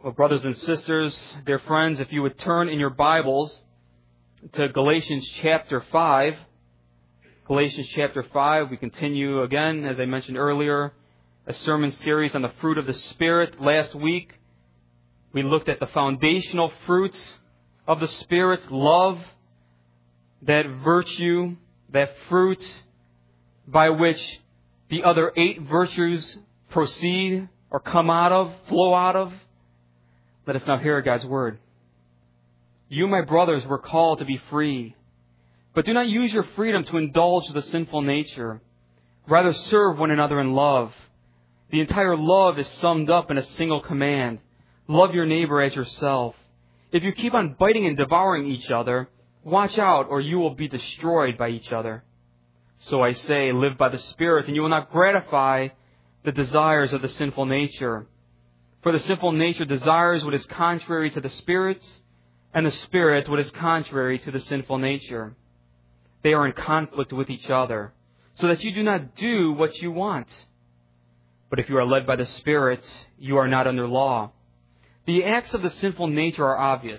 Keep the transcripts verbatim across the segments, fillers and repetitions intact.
Well, brothers and sisters, dear friends, if you would turn in your Bibles to Galatians chapter five. Galatians chapter five, we continue again, as I mentioned earlier, a sermon series on the fruit of the Spirit. Last week, we looked at the foundational fruits of the Spirit, love, that virtue, that fruit by which the other eight virtues proceed or come out of, flow out of. Let us now hear God's word. You, my brothers, were called to be free, but do not use your freedom to indulge the sinful nature. Rather serve one another in love. The entire love is summed up in a single command. Love your neighbor as yourself. If you keep on biting and devouring each other, watch out or you will be destroyed by each other. So I say, live by the Spirit, and you will not gratify the desires of the sinful nature. For the sinful nature desires what is contrary to the Spirit, and the Spirit what is contrary to the sinful nature. They are in conflict with each other, so that you do not do what you want. But if you are led by the Spirit, you are not under law. The acts of the sinful nature are obvious: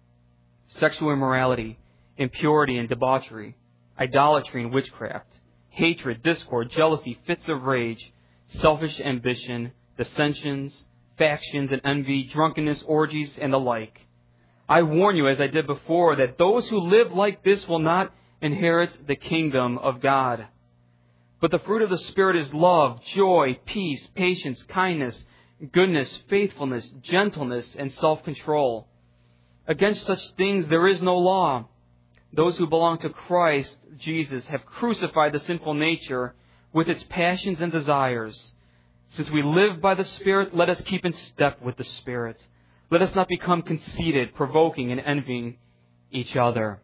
sexual immorality, impurity and debauchery, idolatry and witchcraft, hatred, discord, jealousy, fits of rage, selfish ambition, dissensions, factions and envy, drunkenness, orgies, and the like. I warn you, as I did before, that those who live like this will not inherit the kingdom of God. But the fruit of the Spirit is love, joy, peace, patience, kindness, goodness, faithfulness, gentleness, and self-control. Against such things there is no law. Those who belong to Christ Jesus have crucified the sinful nature with its passions and desires. Since we live by the Spirit, let us keep in step with the Spirit. Let us not become conceited, provoking, and envying each other.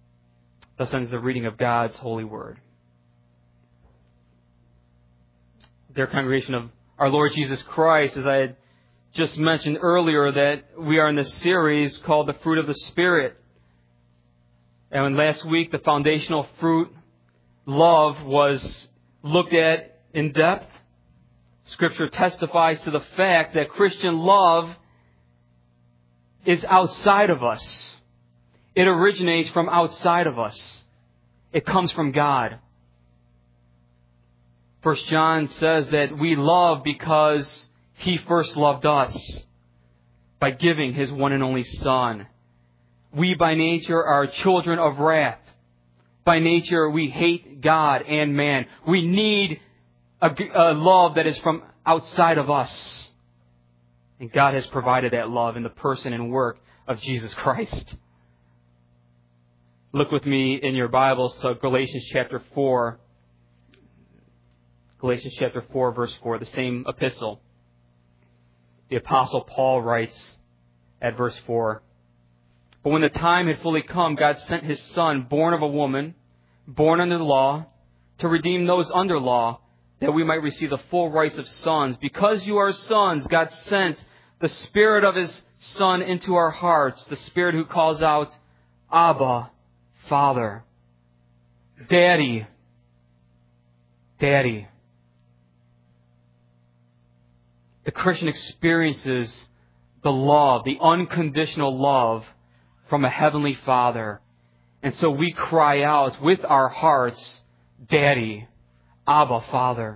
Thus ends the reading of God's holy word. Dear congregation of our Lord Jesus Christ, as I had just mentioned earlier, that we are in this series called The Fruit of the Spirit. And last week, the foundational fruit, love, was looked at in depth. Scripture testifies to the fact that Christian love is outside of us. It originates from outside of us. It comes from God. First John says that we love because He first loved us by giving His one and only Son. We by nature are children of wrath. By nature we hate God and man. We need a, a love that is from outside of us. And God has provided that love in the person and work of Jesus Christ. Look with me in your Bibles to Galatians chapter four. Galatians chapter four, verse four, the same epistle. The Apostle Paul writes at verse four, "But when the time had fully come, God sent His Son, born of a woman, born under the law, to redeem those under law, that we might receive the full rights of sons. Because you are sons, God sent the Spirit of His Son into our hearts, the Spirit who calls out, Abba, Father." Daddy. Daddy. The Christian experiences the love, the unconditional love from a heavenly Father. And so we cry out with our hearts, Daddy, Abba, Father.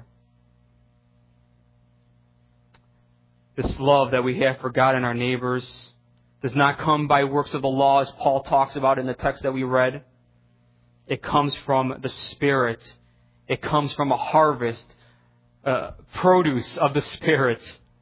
This love that we have for God and our neighbors does not come by works of the law, as Paul talks about in the text that we read. It comes from the Spirit. It comes from a harvest, uh, produce of the Spirit.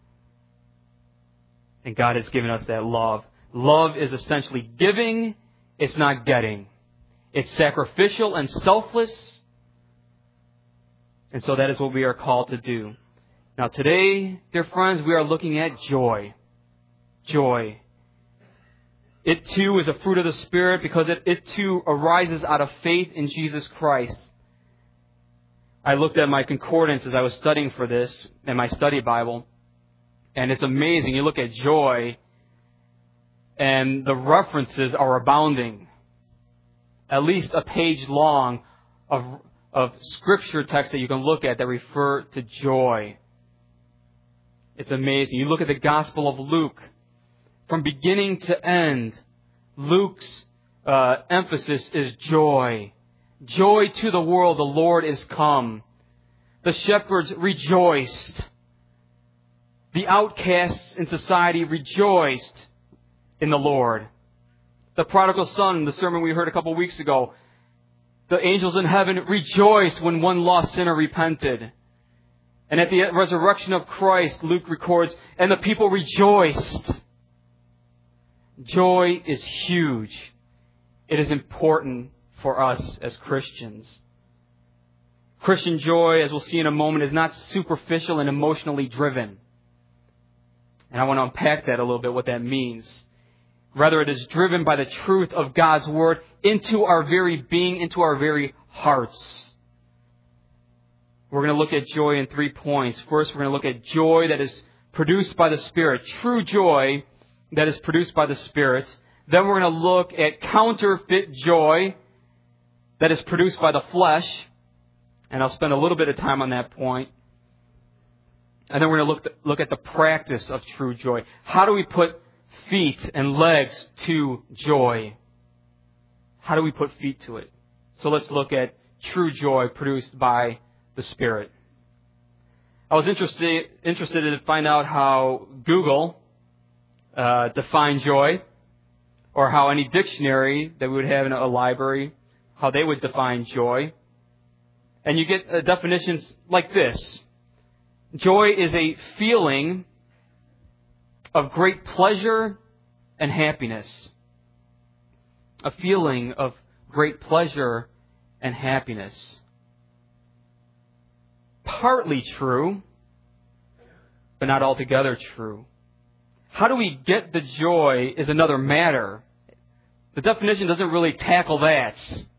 And God has given us that love. Love is essentially giving, it's not getting. It's sacrificial and selfless. And so that is what we are called to do. Now today, dear friends, we are looking at joy. Joy. It too is a fruit of the Spirit because it, it too arises out of faith in Jesus Christ. I looked at my concordance as I was studying for this in my study Bible. And it's amazing. You look at joy and the references are abounding. At least a page long of, of scripture texts that you can look at that refer to joy. It's amazing. You look at the Gospel of Luke, from beginning to end, Luke's uh, emphasis is joy. Joy to the world, the Lord is come. The shepherds rejoiced. The outcasts in society rejoiced in the Lord. The prodigal son, the sermon we heard a couple weeks ago, the angels in heaven rejoiced when one lost sinner repented. And at the resurrection of Christ, Luke records, and the people rejoiced. Joy is huge. It is important for us as Christians. Christian joy, as we'll see in a moment, is not superficial and emotionally driven. And I want to unpack that a little bit, what that means. Rather, it is driven by the truth of God's Word into our very being, into our very hearts. We're going to look at joy in three points. First, we're going to look at joy that is produced by the Spirit. True joy that is produced by the Spirit. Then we're going to look at counterfeit joy that is produced by the flesh. And I'll spend a little bit of time on that point. And then we're going to look, look at the practice of true joy. How do we put feet and legs to joy? How do we put feet to it? So let's look at true joy produced by the Spirit. I was interested interested to find out how Google uh, defined joy, or how any dictionary that we would have in a library, how they would define joy. And you get uh, definitions like this. Joy is a feeling of great pleasure and happiness. A feeling of great pleasure and happiness. Partly true, but not altogether true. How do we get the joy is another matter. The definition doesn't really tackle that.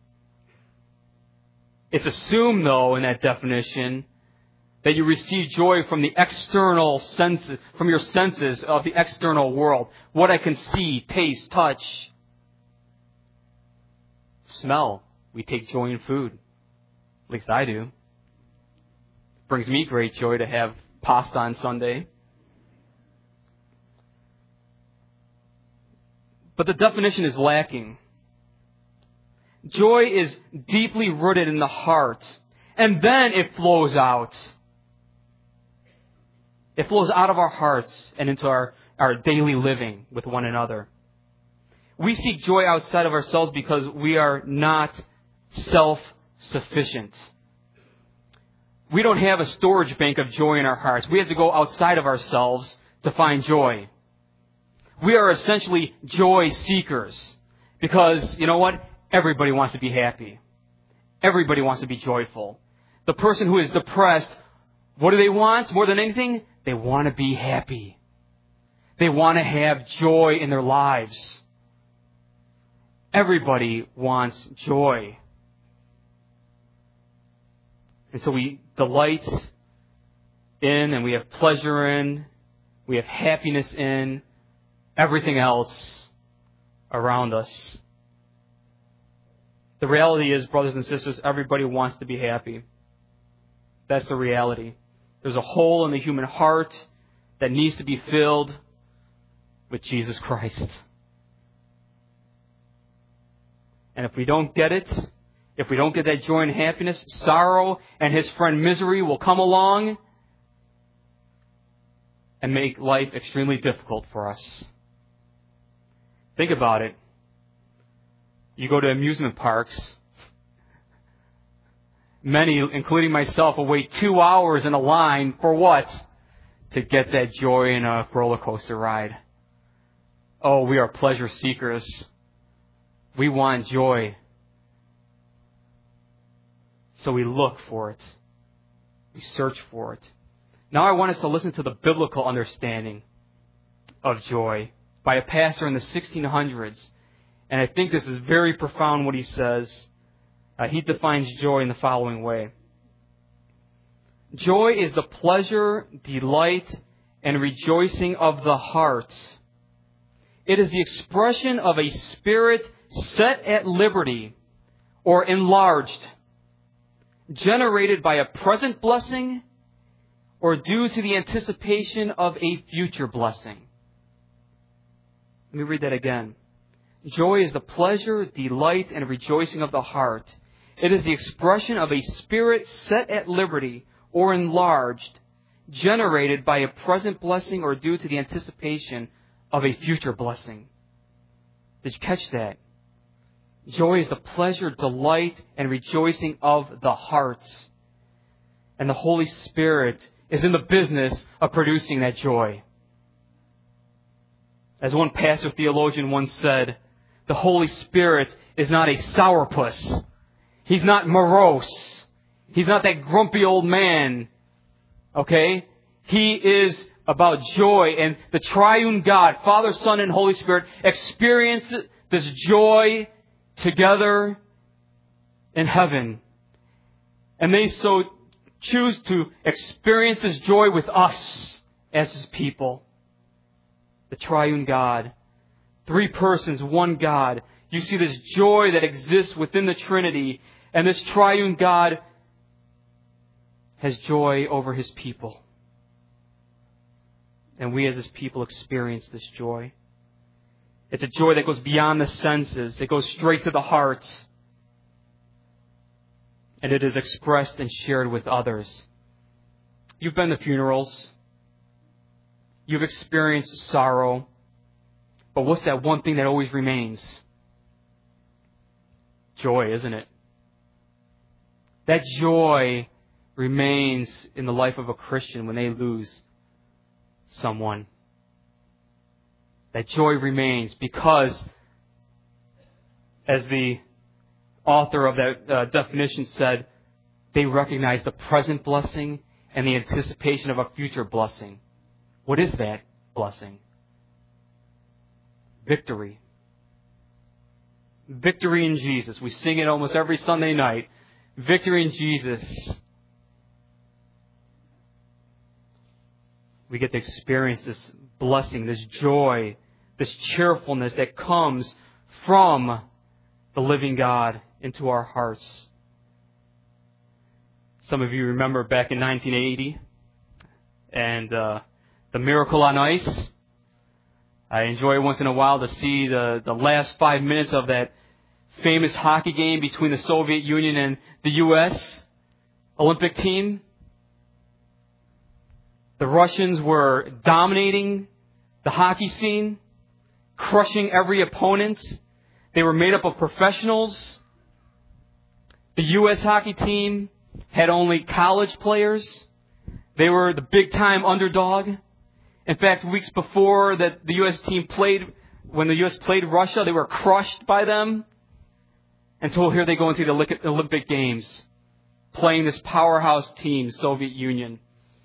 It's assumed, though, in that definition, that you receive joy from the external senses, from your senses of the external world. What I can see, taste, touch, smell. We take joy in food. At least I do. It brings me great joy to have pasta on Sunday. But the definition is lacking. Joy is deeply rooted in the heart, and then it flows out. It flows out of our hearts and into our, our daily living with one another. We seek joy outside of ourselves because we are not self-sufficient. We don't have a storage bank of joy in our hearts. We have to go outside of ourselves to find joy. We are essentially joy seekers because, you know what? Everybody wants to be happy. Everybody wants to be joyful. The person who is depressed, what do they want more than anything? They want to be happy. They want to have joy in their lives. Everybody wants joy. And so we delight in and we have pleasure in, we have happiness in everything else around us. The reality is, brothers and sisters, everybody wants to be happy. That's the reality. There's a hole in the human heart that needs to be filled with Jesus Christ. And if we don't get it, if we don't get that joy and happiness, sorrow and his friend misery will come along and make life extremely difficult for us. Think about it. You go to amusement parks. Many, including myself, will wait two hours in a line for what? To get that joy in a roller coaster ride. Oh, we are pleasure seekers. We want joy. So we look for it. We search for it. Now I want us to listen to the biblical understanding of joy by a pastor in the sixteen hundreds. And I think this is very profound what he says. Uh, he defines joy in the following way. Joy is the pleasure, delight, and rejoicing of the heart. It is the expression of a spirit set at liberty or enlarged, generated by a present blessing or due to the anticipation of a future blessing. Let me read that again. Joy is the pleasure, delight, and rejoicing of the heart. It is the expression of a spirit set at liberty or enlarged, generated by a present blessing or due to the anticipation of a future blessing. Did you catch that? Joy is the pleasure, delight, and rejoicing of the hearts. And the Holy Spirit is in the business of producing that joy. As one pastor theologian once said, the Holy Spirit is not a sourpuss. He's not morose. He's not that grumpy old man. Okay? He is about joy. And the triune God, Father, Son, and Holy Spirit, experience this joy together in heaven. And they so choose to experience this joy with us as His people. The triune God. Three persons, one God. You see this joy that exists within the Trinity. And this triune God has joy over His people. And we as His people experience this joy. It's a joy that goes beyond the senses. It goes straight to the heart. And it is expressed and shared with others. You've been to funerals. You've experienced sorrow. But what's that one thing that always remains? Joy, isn't it? That joy remains in the life of a Christian when they lose someone. That joy remains because, as the author of that uh, definition said, they recognize the present blessing and the anticipation of a future blessing. What is that blessing? Victory. Victory in Jesus. We sing it almost every Sunday night. Victory in Jesus. We get to experience this blessing, this joy, this cheerfulness that comes from the living God into our hearts. Some of you remember back in nineteen eighty and uh, the Miracle on Ice. I enjoy once in a while to see the, the last five minutes of that famous hockey game between the Soviet Union and the U S Olympic team. The Russians were dominating the hockey scene, crushing every opponent. They were made up of professionals. The U S hockey team had only college players. They were the big-time underdog. In fact, weeks before that the U S team played, when the U S played Russia, they were crushed by them. Until here they go into the Olympic Games, playing this powerhouse team, Soviet Union.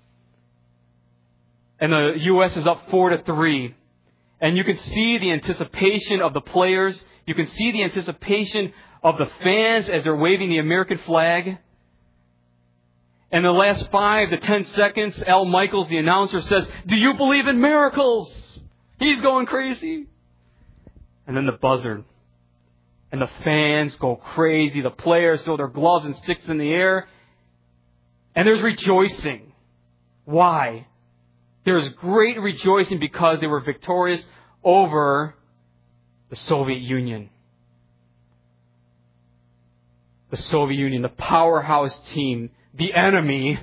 And the U S is up four to three. And you can see the anticipation of the players. You can see the anticipation of the fans as they're waving the American flag. In the last five to ten seconds, Al Michaels, the announcer, says, "Do you believe in miracles?" He's going crazy. And then the buzzer. And the fans go crazy. The players throw their gloves and sticks in the air. And there's rejoicing. Why? There's great rejoicing because they were victorious over the Soviet Union. The Soviet Union, the powerhouse team, the enemy.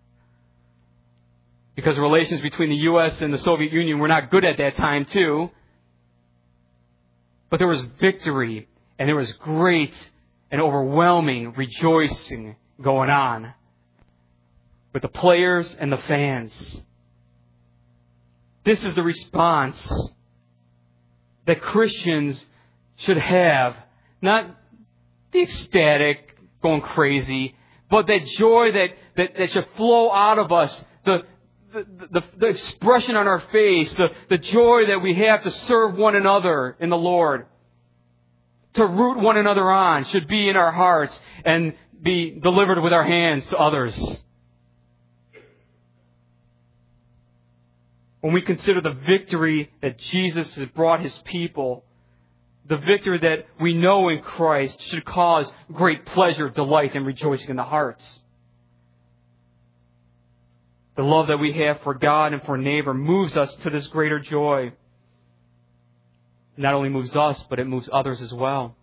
Because relations between the U S and the Soviet Union were not good at that time too. But there was victory. And there was great and overwhelming rejoicing going on with the players and the fans. This is the response that Christians should have. Not the ecstatic, going crazy, but that joy that, that, that should flow out of us. The, the, the, the expression on our face, the, the joy that we have to serve one another in the Lord. To root one another on should be in our hearts and be delivered with our hands to others. When we consider the victory that Jesus has brought His people, the victory that we know in Christ should cause great pleasure, delight, and rejoicing in the hearts. The love that we have for God and for neighbor moves us to this greater joy. not only moves us, but it moves others as well.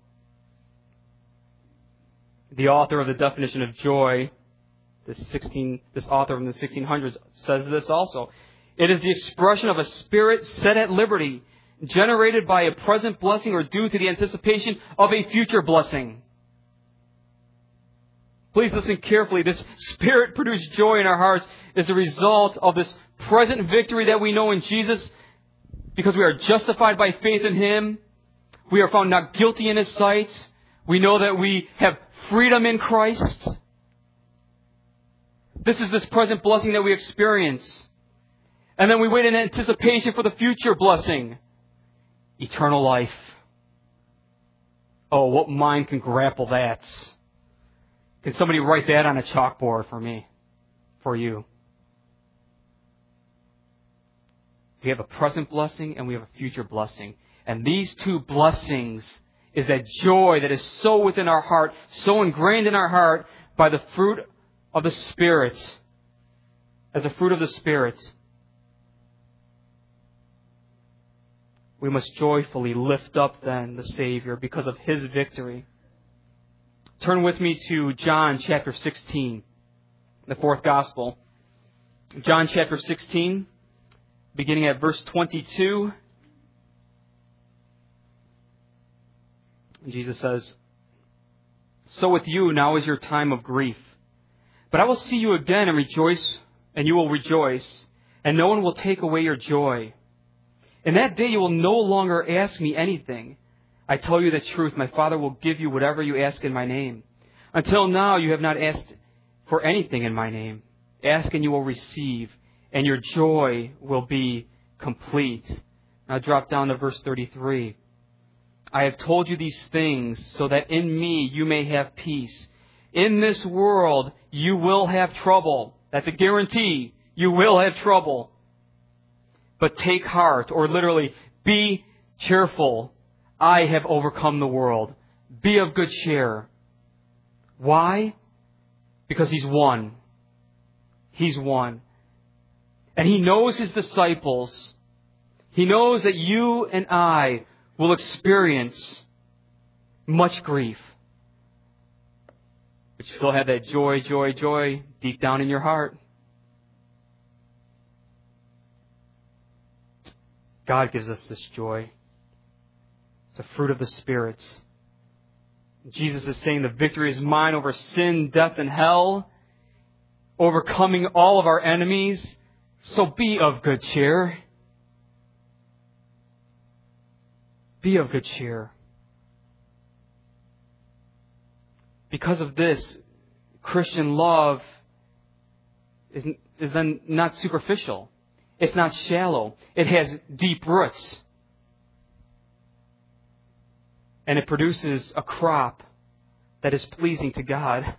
The author of the definition of joy, this sixteen, this author from the sixteen hundreds, says this also. It is the expression of a spirit set at liberty, generated by a present blessing or due to the anticipation of a future blessing. Please listen carefully. This Spirit-produced joy in our hearts is a result of this present victory that we know in Jesus, because we are justified by faith in Him. We are found not guilty in His sight. We know that we have freedom in Christ. This is this present blessing that we experience. And then we wait in anticipation for the future blessing, eternal life. Oh, what mind can grapple that? Can somebody write that on a chalkboard for me, for you? We have a present blessing and we have a future blessing. And these two blessings is that joy that is so within our heart, so ingrained in our heart by the fruit of the Spirit, as a fruit of the Spirit. We must joyfully lift up then the Savior because of His victory. Turn with me to John chapter sixteen, the fourth gospel. John chapter sixteen, beginning at verse twenty-two. Jesus says, "So with you now is your time of grief. But I will see you again and rejoice, and you will rejoice, and no one will take away your joy. In that day you will no longer ask me anything. I tell you the truth, my Father will give you whatever you ask in my name. Until now you have not asked for anything in my name. Ask and you will receive, and your joy will be complete." Now drop down to verse thirty-three. "I have told you these things so that in me you may have peace. In this world you will have trouble." That's a guarantee. You will have trouble. "But take heart," or literally, be cheerful. "I have overcome the world." Be of good cheer. Why? Because He's won. He's won. And He knows His disciples. He knows that you and I will experience much grief. But you still have that joy, joy, joy deep down in your heart. God gives us this joy. It's a fruit of the Spirit. Jesus is saying the victory is mine over sin, death, and hell, overcoming all of our enemies. So be of good cheer. Be of good cheer. Because of this, Christian love is, is then not superficial. It's not shallow. It has deep roots. And it produces a crop that is pleasing to God.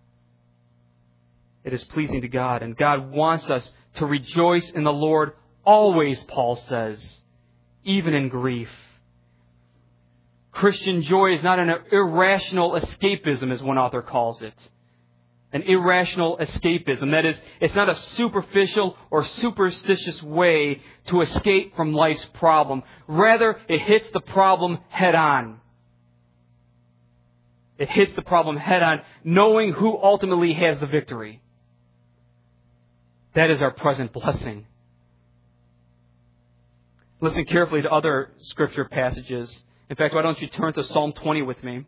It is pleasing to God. And God wants us to rejoice in the Lord always, Paul says, even in grief. Christian joy is not an irrational escapism, as one author calls it. An irrational escapism. That is, it's not a superficial or superstitious way to escape from life's problem. Rather, it hits the problem head on. It hits the problem head on, knowing who ultimately has the victory. That is our present blessing. Listen carefully to other scripture passages. In fact, why don't you turn to Psalm twenty with me?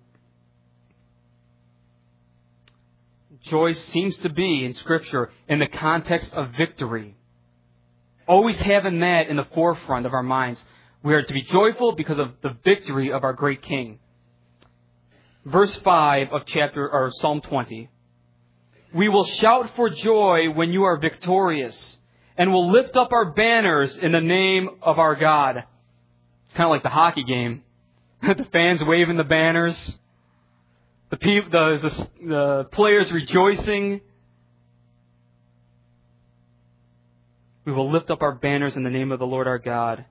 Joy seems to be, in Scripture, in the context of victory. Always having that in the forefront of our minds. We are to be joyful because of the victory of our great King. Verse five of chapter or Psalm twenty. "We will shout for joy when you are victorious, and will lift up our banners in the name of our God." It's kind of like the hockey game. The fans waving the banners. The, people, the, the, the players rejoicing. "We will lift up our banners in the name of the Lord our God."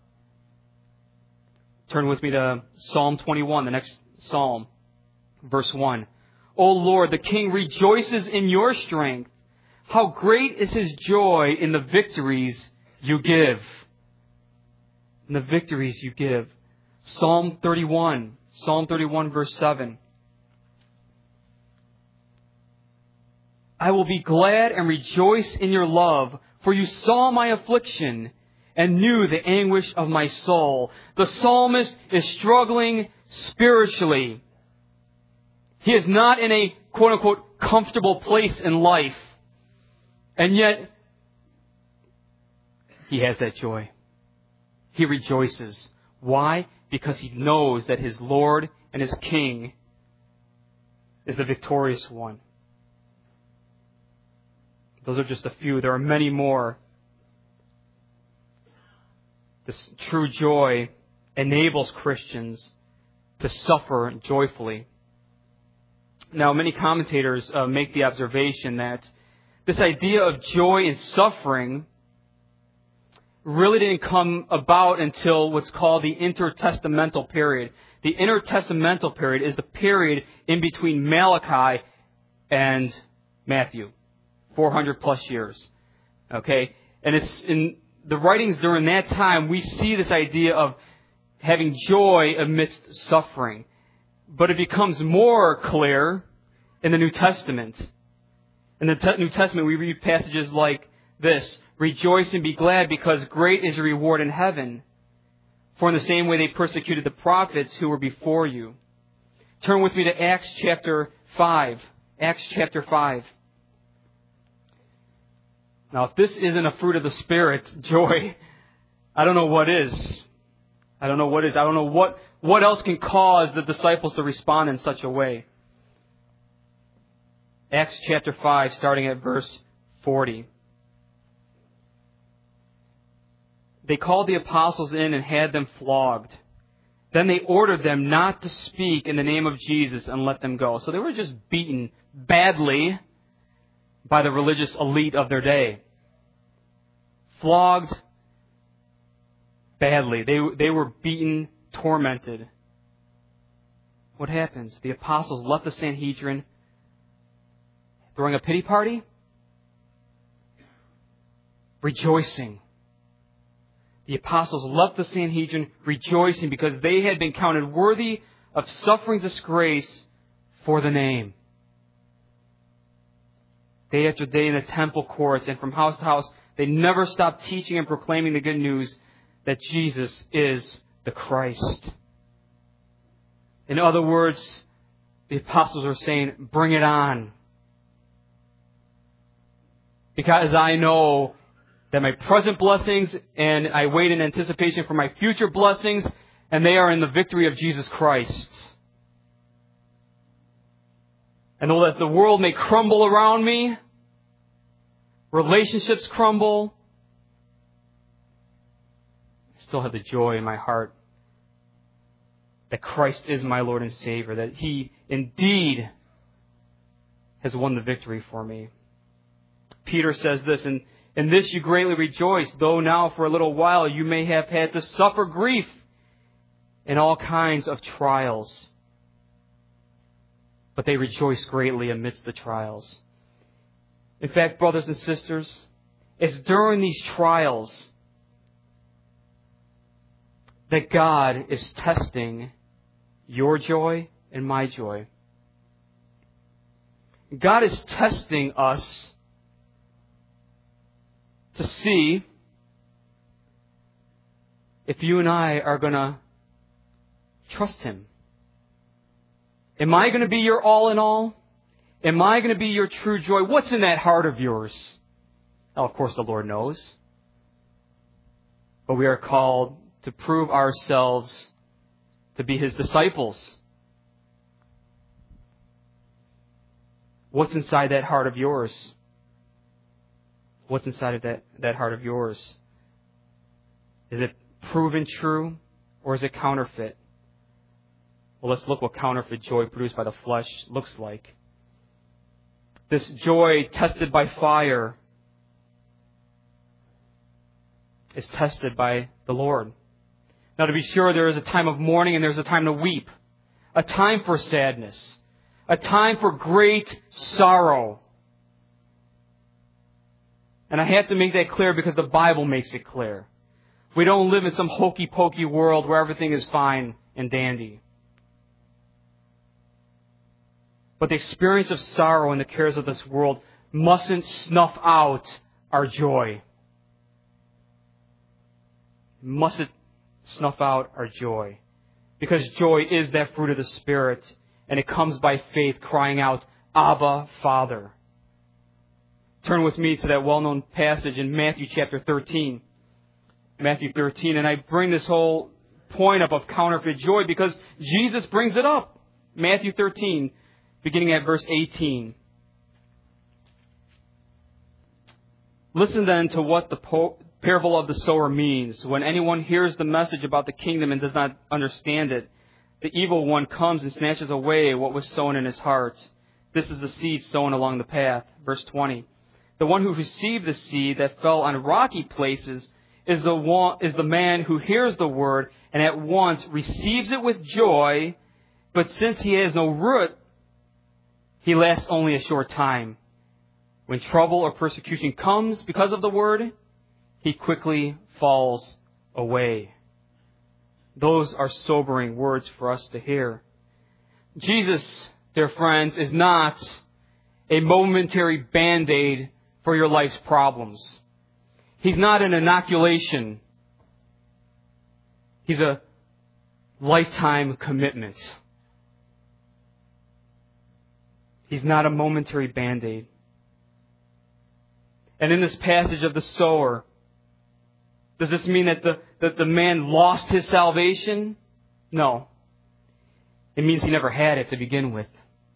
Turn with me to Psalm twenty-one, the next psalm. Verse one. "O Lord, the King rejoices in your strength. How great is His joy in the victories you give." In the victories you give. Psalm thirty-one. Psalm thirty-one, verse seven. I will be glad and rejoice in your love, for you saw my affliction and knew the anguish of my soul. The psalmist is struggling spiritually. He is not in a quote-unquote comfortable place in life. And yet, he has that joy. He rejoices. Why? Because he knows that his Lord and his King is the victorious one. Those are just a few. There are many more. This true joy enables Christians to suffer joyfully. Now, many commentators uh, make the observation that this idea of joy in suffering really didn't come about until what's called the intertestamental period. The intertestamental period is the period in between Malachi and Matthew, four hundred plus years. Okay? And it's in the writings during that time, we see this idea of having joy amidst suffering. But it becomes more clear in the New Testament. In the te- New Testament, we read passages like this: rejoice and be glad, because great is your reward in heaven. For in the same way they persecuted the prophets who were before you. Turn with me to Acts chapter five. Acts chapter five. Now, if this isn't a fruit of the Spirit, joy, I don't know what is. I don't know what is. I don't know what, what else can cause the disciples to respond in such a way. Acts chapter five, starting at verse forty. They called the apostles in and had them flogged. Then they ordered them not to speak in the name of Jesus and let them go. So they were just beaten badly by the religious elite of their day. Flogged badly. They, they were beaten, tormented. What happens? The apostles left the Sanhedrin throwing a pity party, rejoicing. The apostles left the Sanhedrin rejoicing because they had been counted worthy of suffering disgrace for the name. Day after day in the temple courts and from house to house, they never stopped teaching and proclaiming the good news that Jesus is the Christ. In other words, the apostles are saying, bring it on. Because I know that my present blessings, and I wait in anticipation for my future blessings, and they are in the victory of Jesus Christ. And though that the world may crumble around me, relationships crumble, I still have the joy in my heart that Christ is my Lord and Savior, that He indeed has won the victory for me. Peter says this, and in this you greatly rejoice, though now for a little while you may have had to suffer grief in all kinds of trials. But they rejoice greatly amidst the trials. In fact, brothers and sisters, it's during these trials that God is testing your joy and my joy. God is testing us to see if you and I are going to trust Him. Am I going to be your all in all? Am I going to be your true joy? What's in that heart of yours? Well, of course, the Lord knows. But we are called to prove ourselves to be His disciples. What's inside that heart of yours? What's inside of that, that heart of yours? Is it proven true, or is it counterfeit? Well, let's look what counterfeit joy produced by the flesh looks like. This joy tested by fire is tested by the Lord. Now, to be sure, there is a time of mourning and there's a time to weep, a time for sadness, a time for great sorrow. And I have to make that clear because the Bible makes it clear. We don't live in some hokey-pokey world where everything is fine and dandy. But the experience of sorrow and the cares of this world mustn't snuff out our joy. Mustn't snuff out our joy. Because joy is that fruit of the Spirit, and it comes by faith, crying out, Abba, Father. Turn with me to that well-known passage in Matthew chapter thirteen. Matthew thirteen, and I bring this whole point up of counterfeit joy because Jesus brings it up. Matthew thirteen, beginning at verse eighteen. Listen then to what the po- parable of the sower means. When anyone hears the message about the kingdom and does not understand it, the evil one comes and snatches away what was sown in his heart. This is the seed sown along the path. Verse twenty. The one who received the seed that fell on rocky places is the one, is the man who hears the word and at once receives it with joy, but since he has no root, he lasts only a short time. When trouble or persecution comes because of the word, he quickly falls away. Those are sobering words for us to hear. Jesus, dear friends, is not a momentary Band-Aid for your life's problems. He's not an inoculation. He's a lifetime commitment. He's not a momentary Band-Aid. And in this passage of the sower, does this mean that the, that the man lost his salvation? No. It means he never had it to begin with.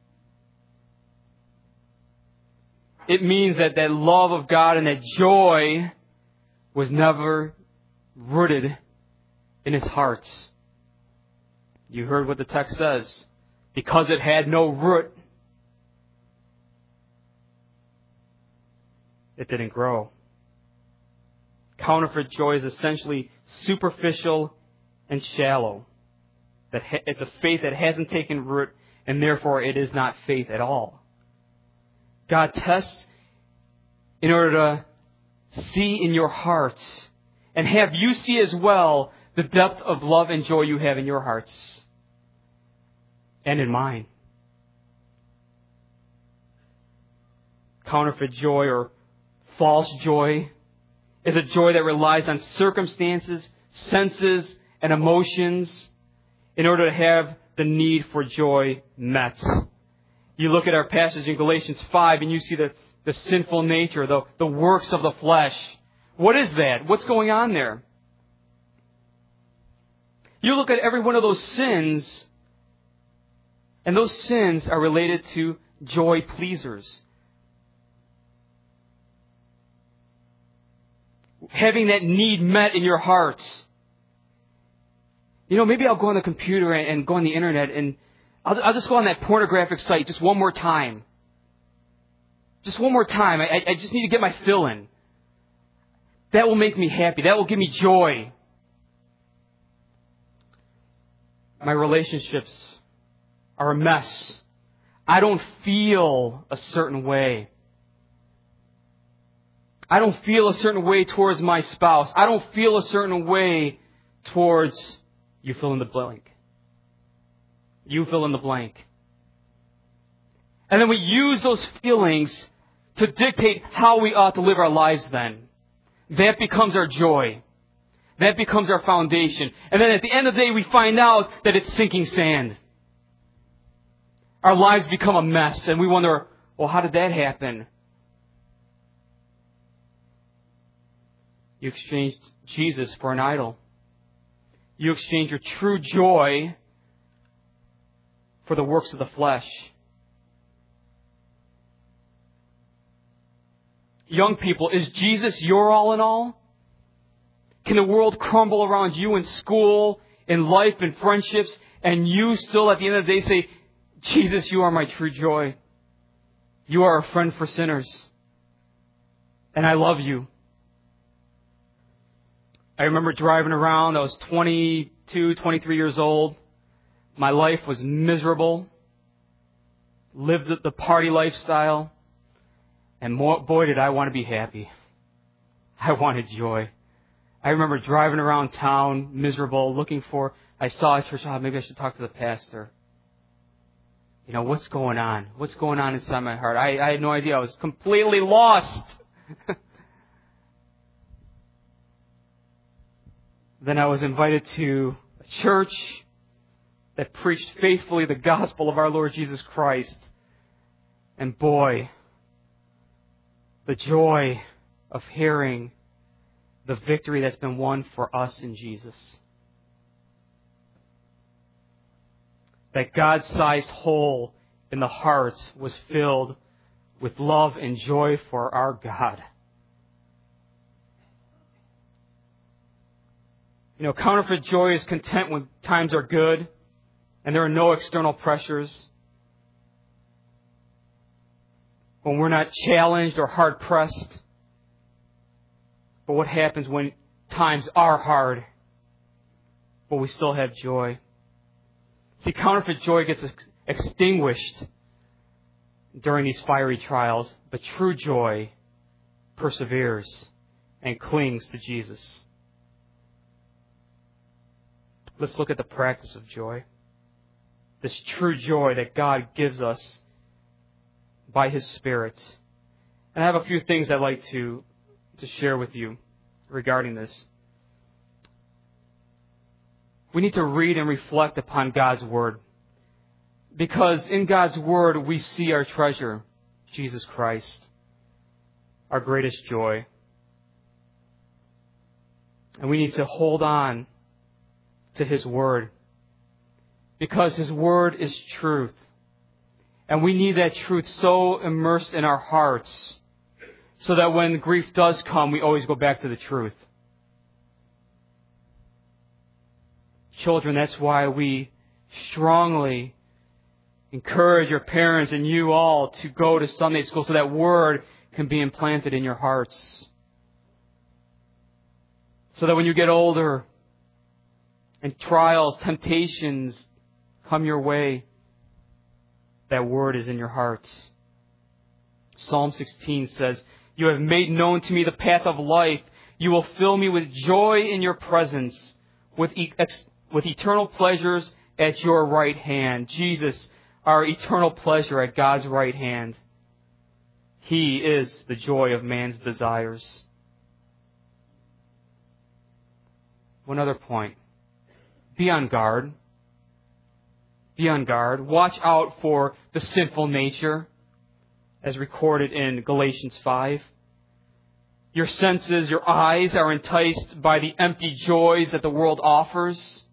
It means that that love of God and that joy was never rooted in his heart. You heard what the text says. Because it had no root, it didn't grow. Counterfeit joy is essentially superficial and shallow. That it's a faith that hasn't taken root, and therefore it is not faith at all. God tests in order to see in your hearts and have you see as well the depth of love and joy you have in your hearts and in mine. Counterfeit joy or false joy is a joy that relies on circumstances, senses, and emotions in order to have the need for joy met. You look at our passage in Galatians five and you see the, the sinful nature, the, the works of the flesh. What is that? What's going on there? You look at every one of those sins, and those sins are related to joy pleasers. Having that need met in your hearts. You know, maybe I'll go on the computer and, and go on the internet and I'll, I'll just go on that pornographic site just one more time. Just one more time. I, I just need to get my fill in. That will make me happy. That will give me joy. My relationships are a mess. I don't feel a certain way. I don't feel a certain way towards my spouse. I don't feel a certain way towards, you fill in the blank. You fill in the blank. And then we use those feelings to dictate how we ought to live our lives then. That becomes our joy. That becomes our foundation. And then at the end of the day, we find out that it's sinking sand. Our lives become a mess, and we wonder, well, how did that happen? You exchanged Jesus for an idol. You exchanged your true joy for the works of the flesh. Young people, is Jesus your all in all? Can the world crumble around you in school, in life, in friendships, and you still at the end of the day say, Jesus, you are my true joy. You are a friend for sinners. And I love you. I remember driving around. I was twenty-two, twenty-three years old. My life was miserable. Lived the party lifestyle. And more, boy, did I want to be happy. I wanted joy. I remember driving around town, miserable, looking for, I saw a church, oh, maybe I should talk to the pastor. You know, what's going on? What's going on inside my heart? I, I had no idea. I was completely lost. Then I was invited to a church that preached faithfully the gospel of our Lord Jesus Christ. And boy, the joy of hearing the victory that's been won for us in Jesus. That God-sized hole in the heart was filled with love and joy for our God. You know, counterfeit joy is content when times are good and there are no external pressures. When we're not challenged or hard-pressed. But what happens when times are hard, but we still have joy? See, counterfeit joy gets extinguished during these fiery trials, but true joy perseveres and clings to Jesus. Let's look at the practice of joy. This true joy that God gives us by His Spirit. And I have a few things I'd like to, to share with you regarding this. We need to read and reflect upon God's Word. Because in God's Word we see our treasure, Jesus Christ, our greatest joy. And we need to hold on to His Word. Because His Word is truth. And we need that truth so immersed in our hearts so that when grief does come, we always go back to the truth. Children, that's why we strongly encourage your parents and you all to go to Sunday school so that Word can be implanted in your hearts. So that when you get older and trials, temptations come your way, that Word is in your hearts. Psalm sixteen says, "You have made known to me the path of life. You will fill me with joy in your presence, with, e- ex- with eternal pleasures at your right hand." Jesus, our eternal pleasure at God's right hand. He is the joy of man's desires. One other point. Be on guard. Be on guard. Watch out for the sinful nature, as recorded in Galatians five. Your senses, your eyes are enticed by the empty joys that the world offers.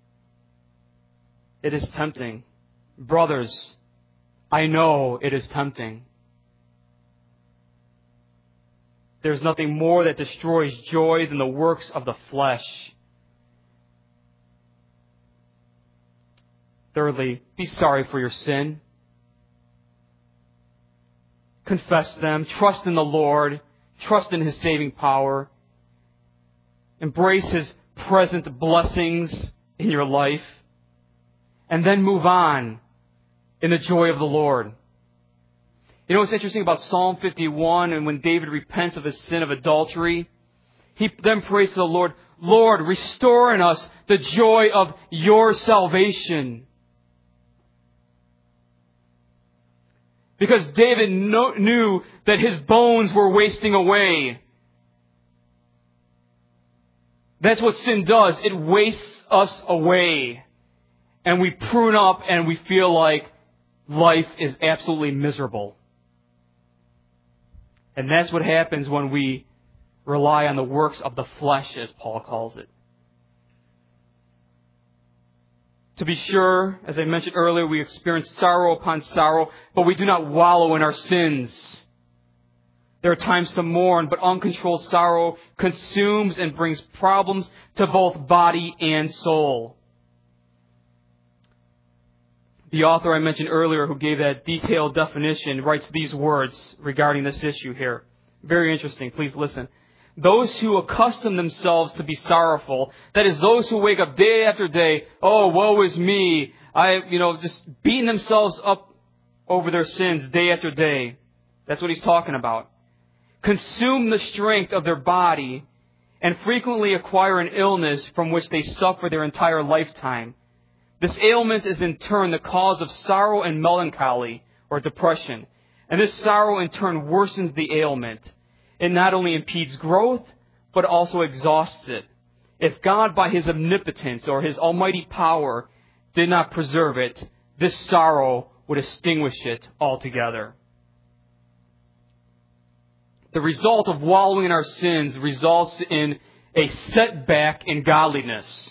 It is tempting. Brothers, I know it is tempting. There's nothing more that destroys joy than the works of the flesh. Thirdly, be sorry for your sin. Confess them. Trust in the Lord. Trust in His saving power. Embrace His present blessings in your life. And then move on in the joy of the Lord. You know what's interesting about Psalm fifty-one, and when David repents of his sin of adultery, he then prays to the Lord, "Lord, restore in us the joy of your salvation." Because David no, knew that his bones were wasting away. That's what sin does. It wastes us away. And we prune up and we feel like life is absolutely miserable. And that's what happens when we rely on the works of the flesh, as Paul calls it. To be sure, as I mentioned earlier, we experience sorrow upon sorrow, but we do not wallow in our sins. There are times to mourn, but uncontrolled sorrow consumes and brings problems to both body and soul. The author I mentioned earlier, who gave that detailed definition, writes these words regarding this issue here. Very interesting. Please listen. Those who accustom themselves to be sorrowful, that is, those who wake up day after day, "Oh, woe is me," I, you know, just beating themselves up over their sins day after day. That's what he's talking about. Consume the strength of their body and frequently acquire an illness from which they suffer their entire lifetime. This ailment is in turn the cause of sorrow and melancholy or depression. And this sorrow in turn worsens the ailment. It not only impedes growth, but also exhausts it. If God, by His omnipotence or His almighty power, did not preserve it, this sorrow would extinguish it altogether. The result of wallowing in our sins results in a setback in godliness.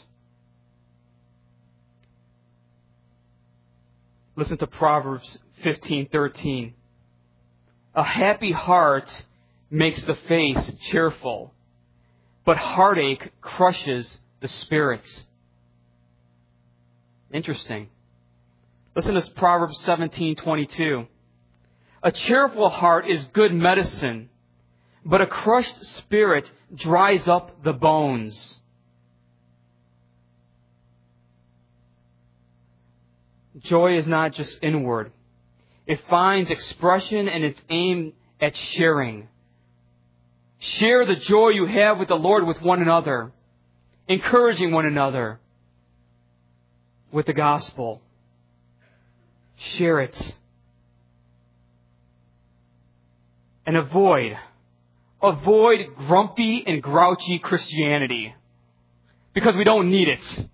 Listen to Proverbs fifteen thirteen. A happy heart makes the face cheerful, but heartache crushes the spirits. Interesting. Listen to Proverbs seventeen twenty-two. A cheerful heart is good medicine, but a crushed spirit dries up the bones. Joy is not just inward. It finds expression and it's aimed at sharing. Share the joy you have with the Lord with one another, encouraging one another with the gospel. Share it. And avoid, avoid grumpy and grouchy Christianity, because we don't need it.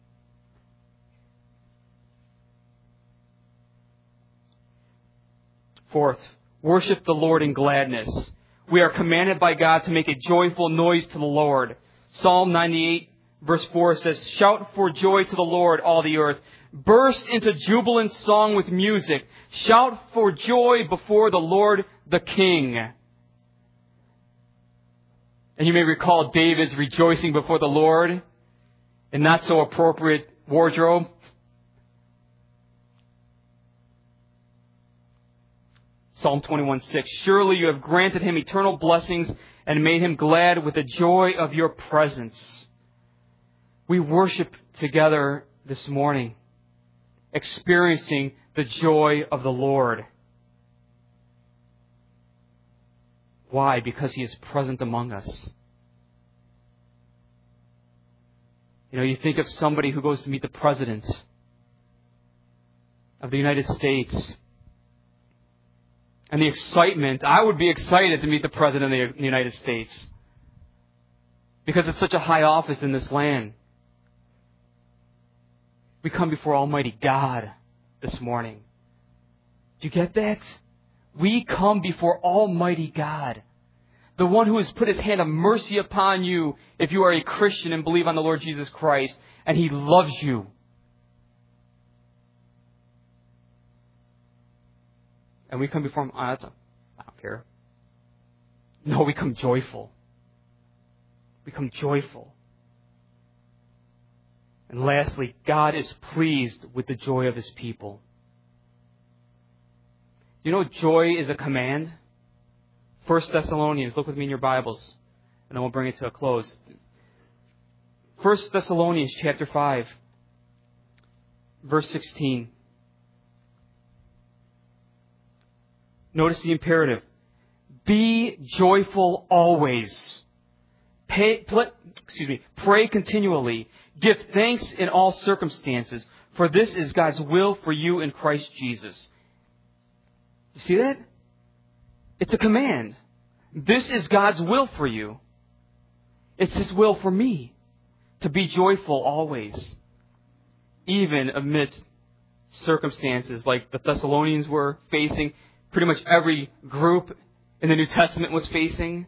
Fourth, worship the Lord in gladness. We are commanded by God to make a joyful noise to the Lord. Psalm ninety-eight verse four says, shout for joy to the Lord, all the earth. Burst into jubilant song with music. Shout for joy before the Lord the King. And you may recall David's rejoicing before the Lord in not so appropriate wardrobe. Psalm twenty-one six. Surely you have granted him eternal blessings and made him glad with the joy of your presence. We worship together this morning, experiencing the joy of the Lord. Why? Because He is present among us. You know, you think of somebody who goes to meet the President of the United States, and the excitement. I would be excited to meet the President of the United States, because it's such a high office in this land. We come before Almighty God this morning. Do you get that? We come before Almighty God, the one who has put His hand of mercy upon you if you are a Christian and believe on the Lord Jesus Christ, and He loves you. And we come before Him, oh, that's a, I don't care. No, we come joyful. We come joyful. And lastly, God is pleased with the joy of His people. You know, joy is a command. First Thessalonians, look with me in your Bibles, and then we'll bring it to a close. First Thessalonians chapter five, verse sixteen. Notice the imperative. Be joyful always. Pay, pl- excuse me, pray continually. Give thanks in all circumstances, for this is God's will for you in Christ Jesus. You see that? It's a command. This is God's will for you. It's His will for me to be joyful always, even amidst circumstances like the Thessalonians were facing, pretty much every group in the New Testament was facing.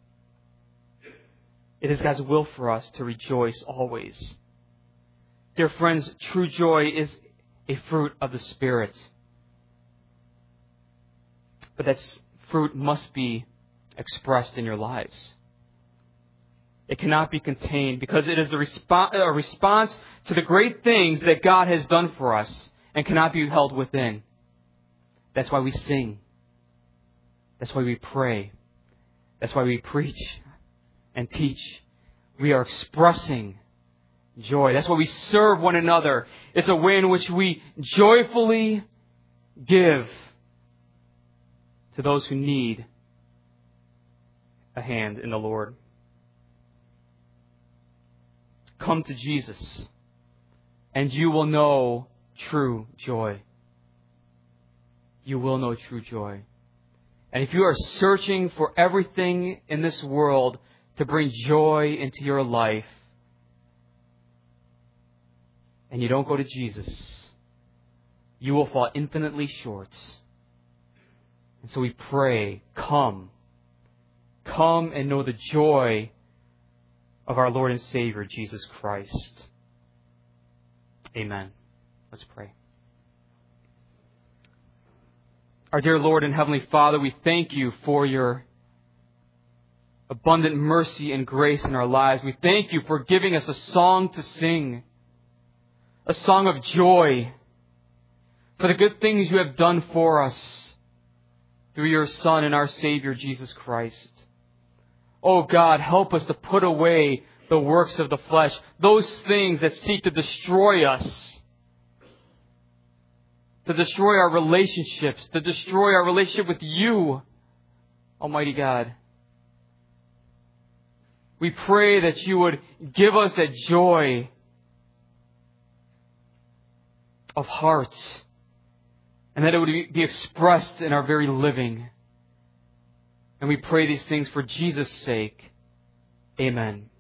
It is God's will for us to rejoice always. Dear friends, true joy is a fruit of the Spirit. But that fruit must be expressed in your lives. It cannot be contained, because it is a, resp- a response to the great things that God has done for us and cannot be held within. That's why we sing. That's why we pray. That's why we preach and teach. We are expressing joy. That's why we serve one another. It's a way in which we joyfully give to those who need a hand in the Lord. come to Jesus, and you will know true joy. You will know true joy. And if you are searching for everything in this world to bring joy into your life, and you don't go to Jesus, you will fall infinitely short. And so we pray, come. Come and know the joy of our Lord and Savior, Jesus Christ. Amen. Let's pray. Our dear Lord and Heavenly Father, we thank you for your abundant mercy and grace in our lives. We thank you for giving us a song to sing, a song of joy, for the good things you have done for us through your Son and our Savior, Jesus Christ. Oh God, help us to put away the works of the flesh, those things that seek to destroy us, to destroy our relationships, to destroy our relationship with you, Almighty God. We pray that you would give us that joy of heart, and that it would be expressed in our very living. And we pray these things for Jesus' sake. Amen.